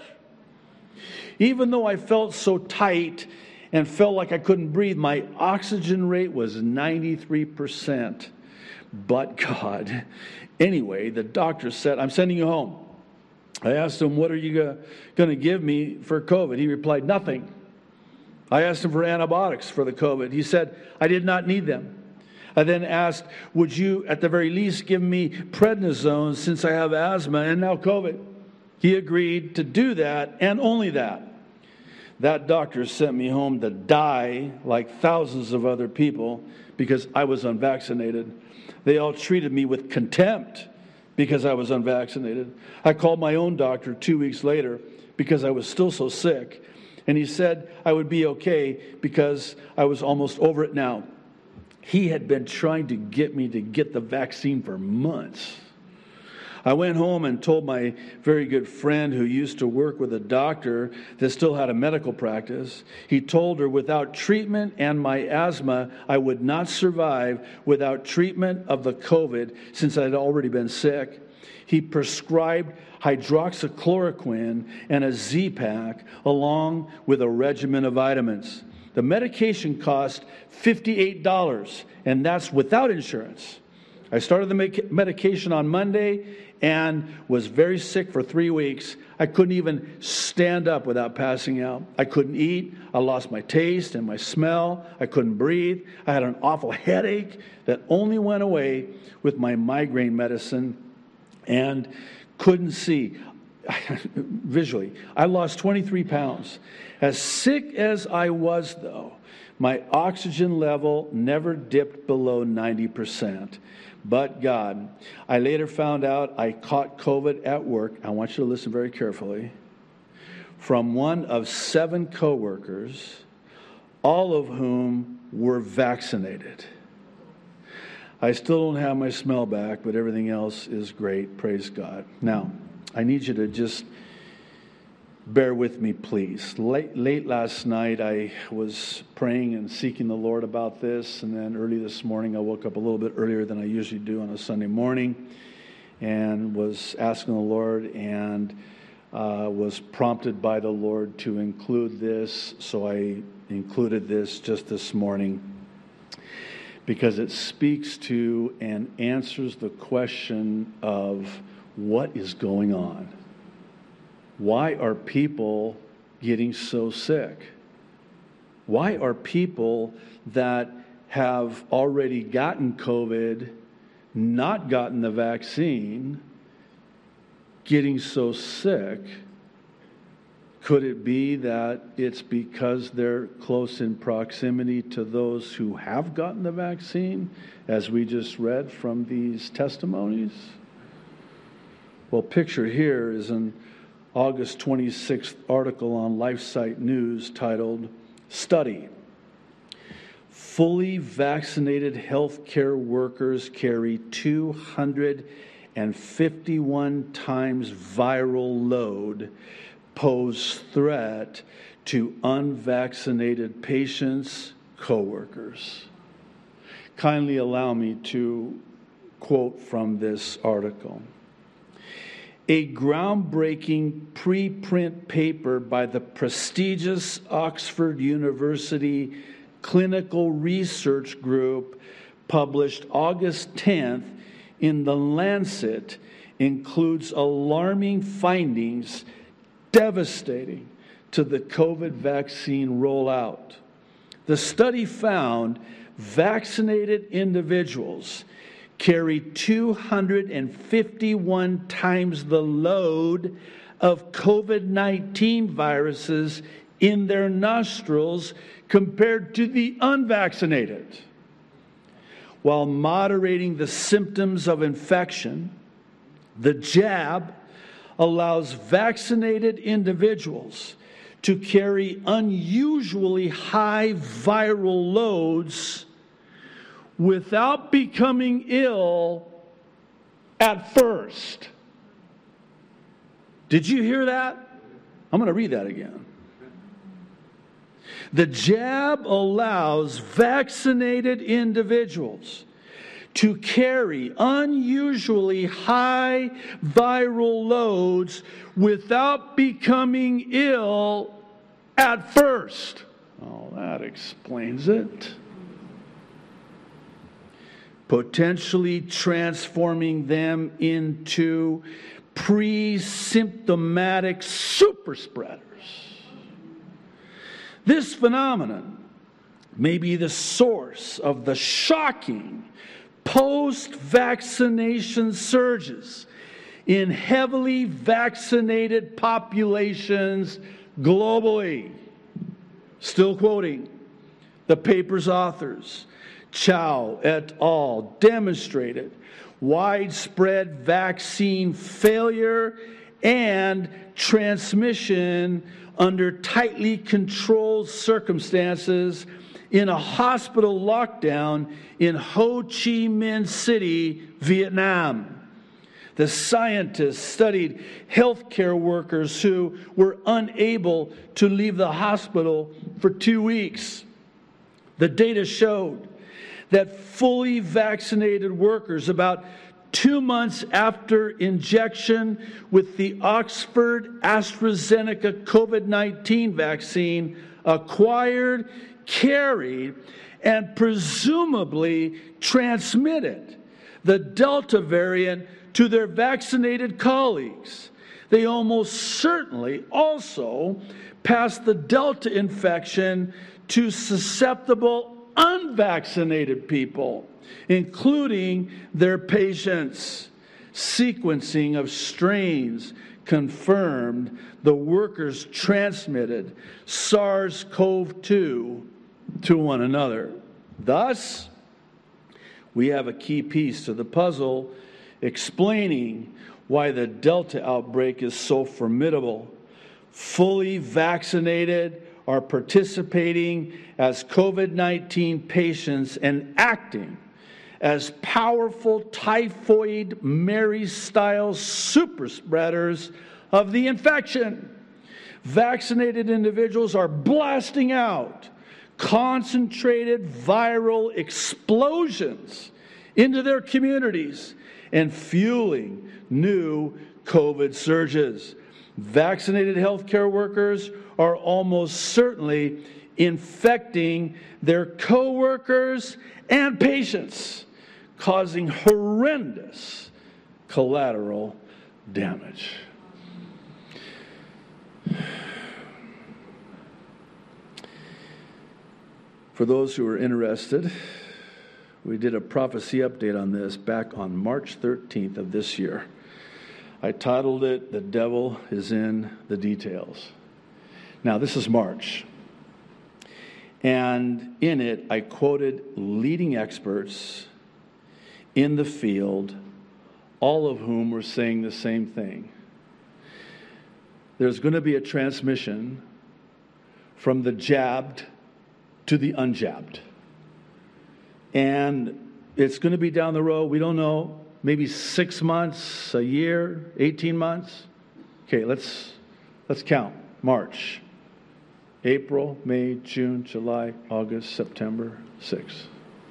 Even though I felt so tight and felt like I couldn't breathe, my oxygen rate was ninety-three percent. But God. Anyway, the doctor said, I'm sending you home. I asked him, what are you going to give me for COVID? He replied, nothing. I asked him for antibiotics for the COVID. He said, I did not need them. I then asked, would you at the very least give me prednisone since I have asthma and now COVID? He agreed to do that and only that. That doctor sent me home to die like thousands of other people because I was unvaccinated. They all treated me with contempt because I was unvaccinated. I called my own doctor two weeks later because I was still so sick. And he said I would be okay because I was almost over it now. He had been trying to get me to get the vaccine for months. I went home and told my very good friend who used to work with a doctor that still had a medical practice. He told her without treatment and my asthma, I would not survive without treatment of the COVID since I had already been sick. He prescribed hydroxychloroquine and a Z-Pack along with a regimen of vitamins. The medication cost fifty-eight dollars, and that's without insurance. I started the medication on Monday and was very sick for three weeks. I couldn't even stand up without passing out. I couldn't eat. I lost my taste and my smell. I couldn't breathe. I had an awful headache that only went away with my migraine medicine and couldn't see visually. I lost twenty-three pounds. As sick as I was, though, my oxygen level never dipped below ninety percent. But God, I later found out I caught COVID at work. I want you to listen very carefully. From one of seven coworkers, all of whom were vaccinated. I still don't have my smell back, but everything else is great. Praise God. Now, I need you to just bear with me, please. Late, late last night, I was praying and seeking the Lord about this, and then early this morning, I woke up a little bit earlier than I usually do on a Sunday morning, and was asking the Lord, and uh, was prompted by the Lord to include this, so I included this just this morning, because it speaks to and answers the question of what is going on. Why are people getting so sick? Why are people that have already gotten COVID, not gotten the vaccine, getting so sick? Could it be that it's because they're close in proximity to those who have gotten the vaccine, as we just read from these testimonies? Well, pictured here is an August twenty-sixth article on LifeSite News titled, "Study. Fully vaccinated healthcare workers carry two hundred fifty-one times viral load, pose threat to unvaccinated patients, coworkers." Kindly allow me to quote from this article. A groundbreaking preprint paper by the prestigious Oxford University Clinical Research Group published August tenth in The Lancet includes alarming findings devastating to the COVID vaccine rollout. The study found vaccinated individuals carry two hundred fifty-one times the load of COVID nineteen viruses in their nostrils compared to the unvaccinated. While moderating the symptoms of infection, the jab allows vaccinated individuals to carry unusually high viral loads without becoming ill at first. Did you hear that? I'm going to read that again. The jab allows vaccinated individuals to carry unusually high viral loads without becoming ill at first. Oh, that explains it. Potentially transforming them into pre-symptomatic super spreaders. This phenomenon may be the source of the shocking post-vaccination surges in heavily vaccinated populations globally. Still quoting the paper's authors, Chow et al. Demonstrated widespread vaccine failure and transmission under tightly controlled circumstances in a hospital lockdown in Ho Chi Minh City, Vietnam. The scientists studied healthcare workers who were unable to leave the hospital for two weeks. The data showed that fully vaccinated workers, about two months after injection with the Oxford AstraZeneca COVID nineteen vaccine, acquired, carried, and presumably transmitted the Delta variant to their vaccinated colleagues. They almost certainly also passed the Delta infection to susceptible unvaccinated people, including their patients. Sequencing of strains confirmed the workers transmitted SARS-C o V two to one another. Thus, we have a key piece to the puzzle explaining why the Delta outbreak is so formidable. Fully vaccinated are participating as COVID nineteen patients and acting as powerful typhoid Mary-style super spreaders of the infection. Vaccinated individuals are blasting out concentrated viral explosions into their communities and fueling new COVID surges. Vaccinated healthcare workers are almost certainly infecting their coworkers and patients, causing horrendous collateral damage. For those who are interested, we did a prophecy update on this back on March thirteenth of this year. I titled it, "The Devil is in the Details." Now, this is March. And in it, I quoted leading experts in the field, all of whom were saying the same thing. There's going to be a transmission from the jabbed to the unjabbed. And it's going to be down the road, we don't know, maybe six months, a year, eighteen months. Okay, let's let's count. March, April, May, June, July, August, September, six.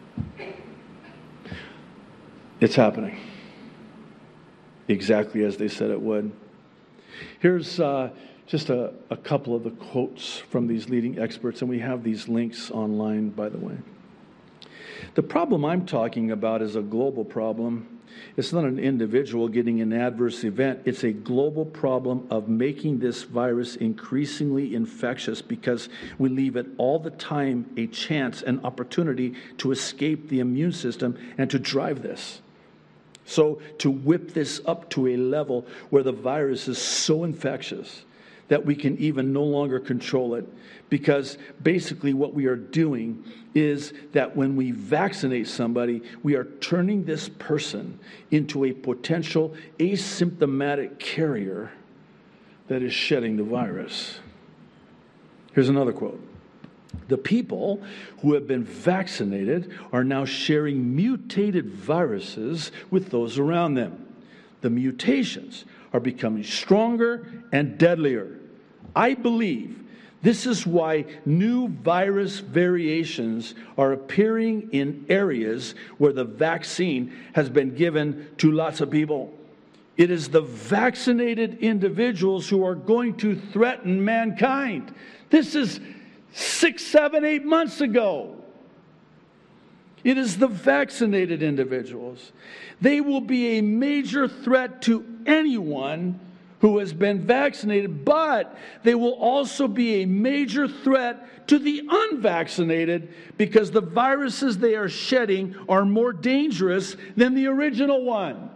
It's happening. Exactly as they said it would. Here's uh, just a, a couple of the quotes from these leading experts, and we have these links online, by the way. The problem I'm talking about is a global problem. It's not an individual getting an adverse event. It's a global problem of making this virus increasingly infectious because we leave it all the time a chance, an opportunity to escape the immune system and to drive this. So to whip this up to a level where the virus is so infectious that we can even no longer control it. Because basically what we are doing is that when we vaccinate somebody, we are turning this person into a potential asymptomatic carrier that is shedding the virus. Here's another quote. The people who have been vaccinated are now sharing mutated viruses with those around them. The mutations are becoming stronger and deadlier. I believe this is why new virus variations are appearing in areas where the vaccine has been given to lots of people. It is the vaccinated individuals who are going to threaten mankind. This is six, seven, eight months ago. It is the vaccinated individuals. They will be a major threat to anyone who has been vaccinated, but they will also be a major threat to the unvaccinated because the viruses they are shedding are more dangerous than the original one.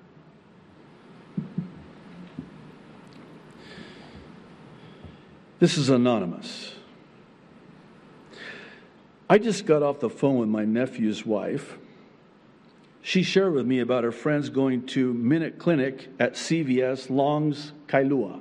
This is anonymous. I just got off the phone with my nephew's wife. She shared with me about her friends going to Minute Clinic at C V S Longs, Kailua.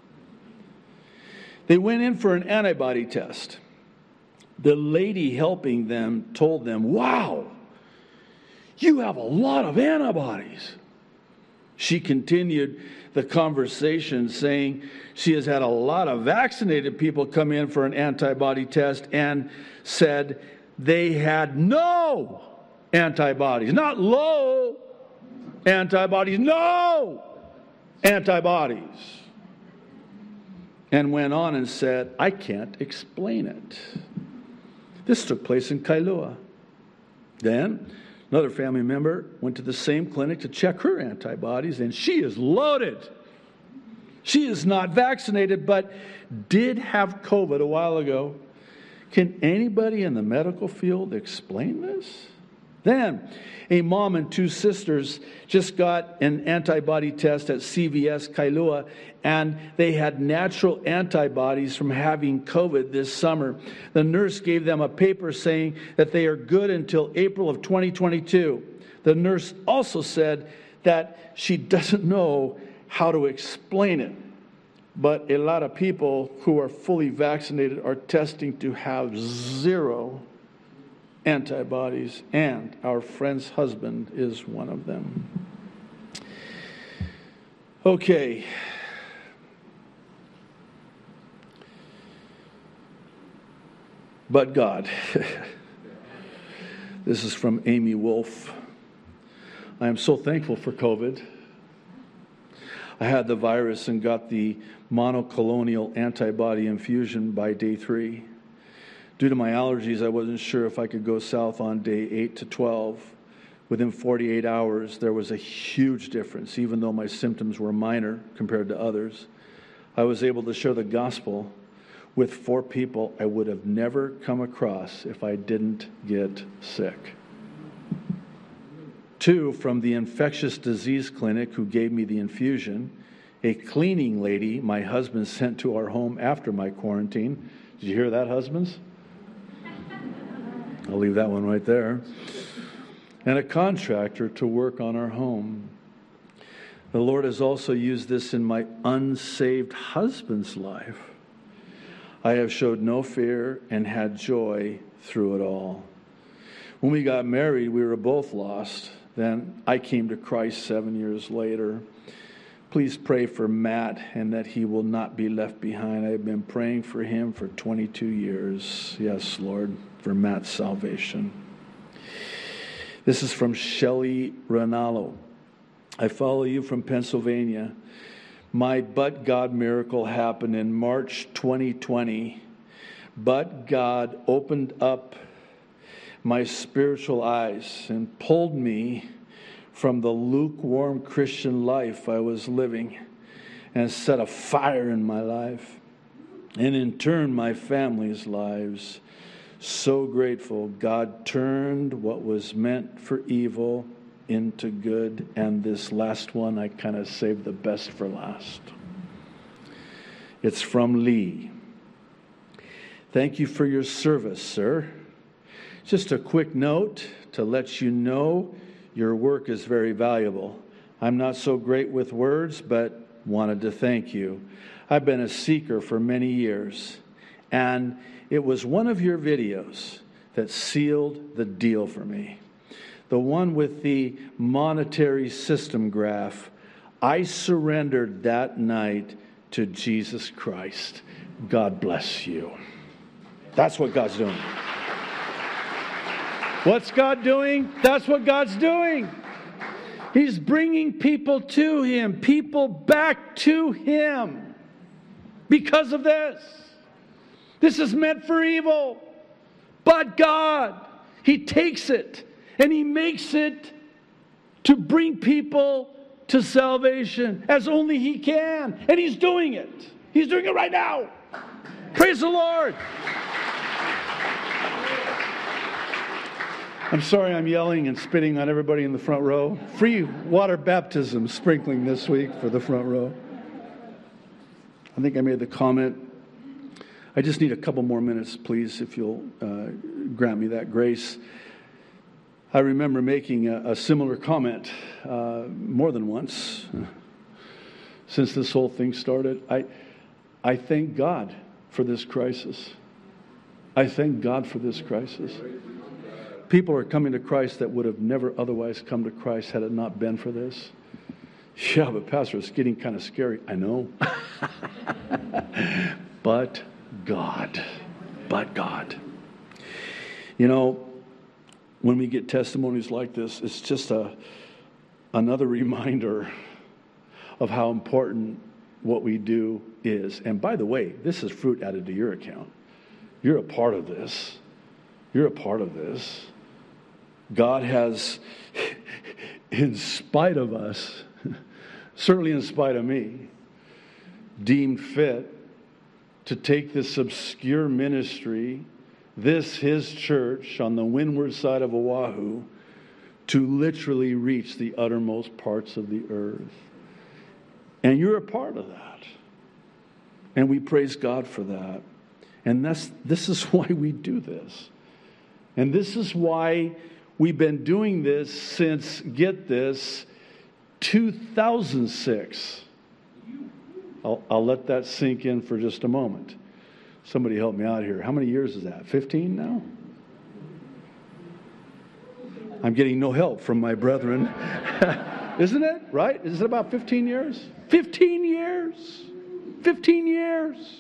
They went in for an antibody test. The lady helping them told them, "Wow, you have a lot of antibodies." She continued the conversation saying she has had a lot of vaccinated people come in for an antibody test and said they had no antibodies, not low antibodies, no antibodies. And went on and said, "I can't explain it." This took place in Kailua. Then another family member went to the same clinic to check her antibodies, and she is loaded. She is not vaccinated, but did have COVID a while ago. Can anybody in the medical field explain this? Then, a mom and two sisters just got an antibody test at C V S Kailua, and they had natural antibodies from having COVID this summer. The nurse gave them a paper saying that they are good until April of twenty twenty-two. The nurse also said that she doesn't know how to explain it. But a lot of people who are fully vaccinated are testing to have zero antibodies, and our friend's husband is one of them. Okay. But God. This is from Amy Wolf. I am so thankful for COVID. I had the virus and got the monoclonal antibody infusion by day three. Due to my allergies, I wasn't sure if I could go south on day eight to twelve. Within forty-eight hours, there was a huge difference, even though my symptoms were minor compared to others. I was able to share the gospel with four people I would have never come across if I didn't get sick. Two from the infectious disease clinic who gave me the infusion, a cleaning lady my husband sent to our home after my quarantine. Did you hear that, husbands? I'll leave that one right there. And a contractor to work on our home. The Lord has also used this in my unsaved husband's life. I have showed no fear and had joy through it all. When we got married, we were both lost. Then I came to Christ seven years later. Please pray for Matt and that he will not be left behind. I have been praying for him for twenty-two years. Yes, Lord, for Matt's salvation. This is from Shelley Ranallo. I follow you from Pennsylvania. My but God miracle happened in March twenty twenty. But God opened up my spiritual eyes and pulled me from the lukewarm Christian life I was living and set a fire in my life and in turn my family's lives. So grateful God turned what was meant for evil into good. And this last one I kind of saved the best for last. It's from Lee. Thank you for your service, sir. Just a quick note to let you know your work is very valuable. I'm not so great with words, but wanted to thank you. I've been a seeker for many years, and it was one of your videos that sealed the deal for me. The one with the monetary system graph. I surrendered that night to Jesus Christ. God bless you. That's what God's doing. What's God doing? That's what God's doing. He's bringing people to Him, people back to Him because of this. This is meant for evil. But God, He takes it and He makes it to bring people to salvation as only He can. And He's doing it. He's doing it right now. Praise the Lord. I'm sorry I'm yelling and spitting on everybody in the front row. Free water baptism sprinkling this week for the front row. I think I made the comment. I just need a couple more minutes, please, if you'll uh, grant me that grace. I remember making a, a similar comment uh, more than once since this whole thing started. I, I thank God for this crisis. I thank God for this crisis. People are coming to Christ that would have never otherwise come to Christ had it not been for this. Yeah, but Pastor, it's getting kind of scary. I know. But God. But God. You know, when we get testimonies like this, it's just a another reminder of how important what we do is. And by the way, this is fruit added to your account. You're a part of this. You're a part of this. God has, in spite of us, certainly in spite of me, deemed fit to take this obscure ministry, this His church on the windward side of Oahu, to literally reach the uttermost parts of the earth. And you're a part of that. And we praise God for that. And that's this is why we do this. And this is why we've been doing this since, get this, two thousand six. I'll, I'll let that sink in for just a moment. Somebody help me out here. How many years is that? fifteen now? I'm getting no help from my brethren. Isn't it? Right? Is it about fifteen years? fifteen years. fifteen years.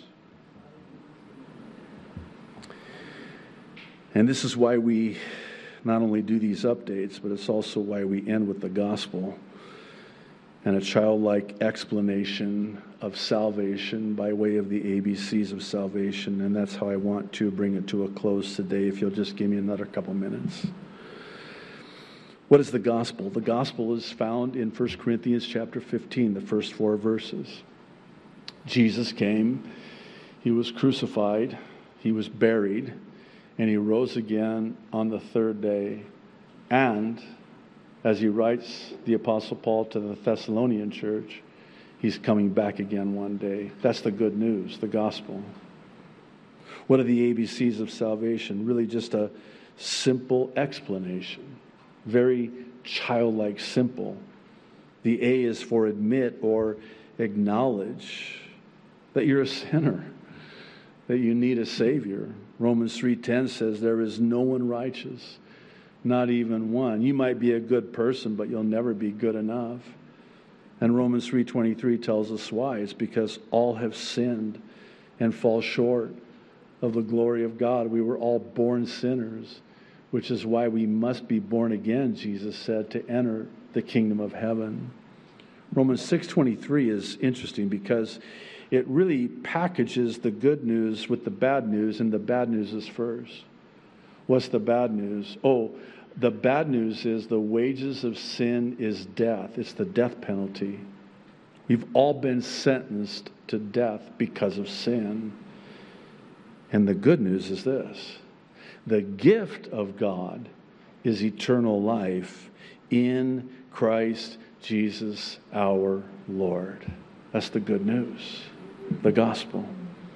And this is why we not only do these updates, but it's also why we end with the gospel and a childlike explanation of salvation by way of the A B Cs of salvation. And that's how I want to bring it to a close today, if you'll just give me another couple minutes. What is the gospel? The gospel is found in First Corinthians chapter fifteen, the first four verses. Jesus came, He was crucified, He was buried, and He rose again on the third day. And, as he writes, the Apostle Paul, to the Thessalonian church, He's coming back again one day. That's the good news, the gospel. What are the A B Cs of salvation? Really just a simple explanation. Very childlike simple. The A is for admit or acknowledge that you're a sinner, that you need a Savior. Romans three ten says there is no one righteous, not even one. You might be a good person, but you'll never be good enough. And Romans three twenty-three tells us why. It's because all have sinned and fall short of the glory of God. We were all born sinners, which is why we must be born again, Jesus said, to enter the kingdom of heaven. Romans six twenty-three is interesting because it really packages the good news with the bad news, and the bad news is first. What's the bad news? Oh, the bad news is the wages of sin is death. It's the death penalty. We've all been sentenced to death because of sin. And the good news is this. The gift of God is eternal life in Christ Jesus our Lord. That's the good news, the gospel.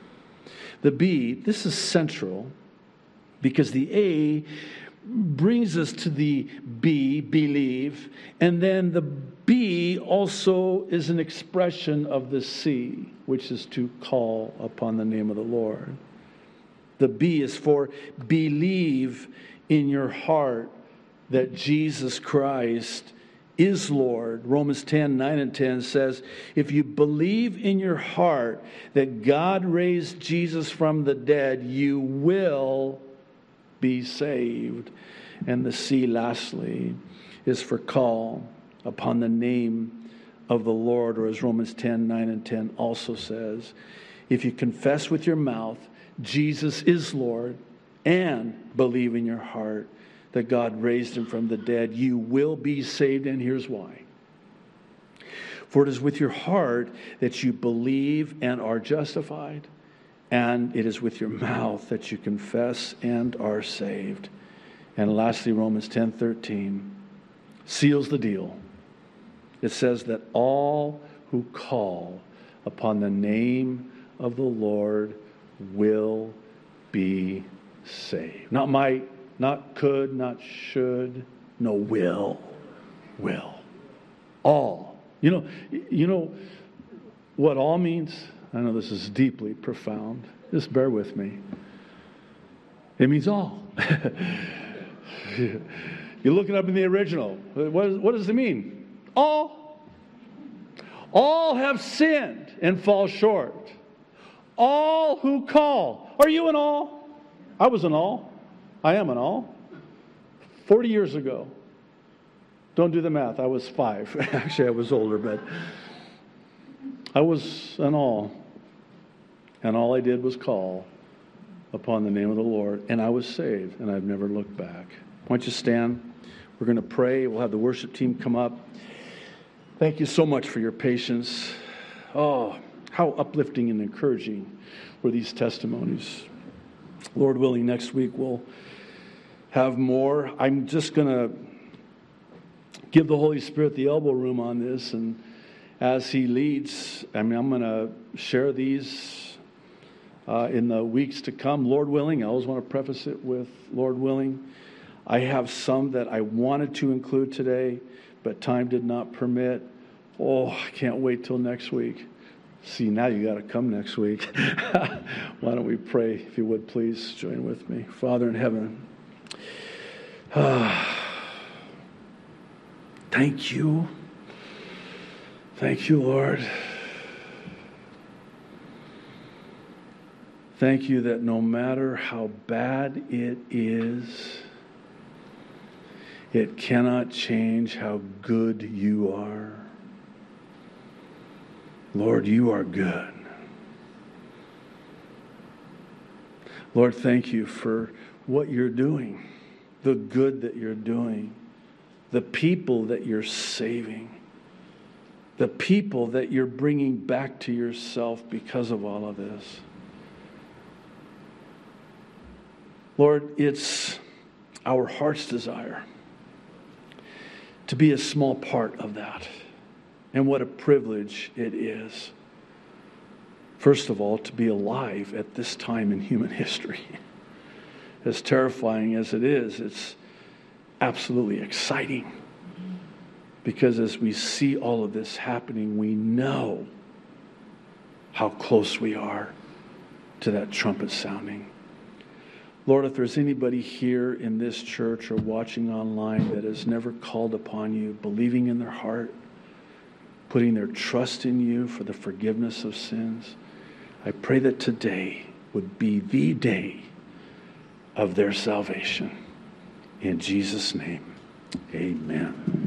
The B, this is central because the A brings us to the B, believe, and then the B also is an expression of the C, which is to call upon the name of the Lord. The B is for believe in your heart that Jesus Christ is Lord. Romans ten, nine and ten says, if you believe in your heart that God raised Jesus from the dead, you will be saved. And the C, lastly, is for call upon the name of the Lord, or as Romans ten, nine and ten also says, if you confess with your mouth Jesus is Lord and believe in your heart that God raised him from the dead, you will be saved. And here's why. For it is with your heart that you believe and are justified, and it is with your mouth that you confess and are saved. And lastly, Romans ten thirteen seals the deal. It says that all who call upon the name of the Lord will be saved. Not might, not could, not should. No, will. Will. All. You know, you know what all means? I know this is deeply profound. Just bear with me. It means all. You look it up in the original. What, what does it mean? All. All have sinned and fall short. All who call. Are you an all? I was an all. I am an all. Forty years ago. Don't do the math. I was five. Actually, I was older, but I was an all. And all I did was call upon the name of the Lord. And I was saved. And I've never looked back. Why don't you stand? We're going to pray. We'll have the worship team come up. Thank you so much for your patience. Oh, how uplifting and encouraging were these testimonies. Lord willing, next week we'll have more. I'm just going to give the Holy Spirit the elbow room on this, and as He leads, I mean, I'm going to share these uh, in the weeks to come, Lord willing. I always want to preface it with Lord willing. I have some that I wanted to include today, but time did not permit. Oh, I can't wait till next week. See, now you got to come next week. Why don't we pray, if you would please join with me. Father in heaven, uh, thank you. Thank you, Lord. Thank you that no matter how bad it is, it cannot change how good you are. Lord, you are good. Lord, thank you for what you're doing, the good that you're doing, the people that you're saving, the people that you're bringing back to yourself because of all of this. Lord, it's our heart's desire to be a small part of that. And what a privilege it is. First of all, to be alive at this time in human history. As terrifying as it is, it's absolutely exciting. Because as we see all of this happening, we know how close we are to that trumpet sounding. Lord, if there's anybody here in this church or watching online that has never called upon you, believing in their heart, putting their trust in you for the forgiveness of sins, I pray that today would be the day of their salvation. In Jesus' name, amen.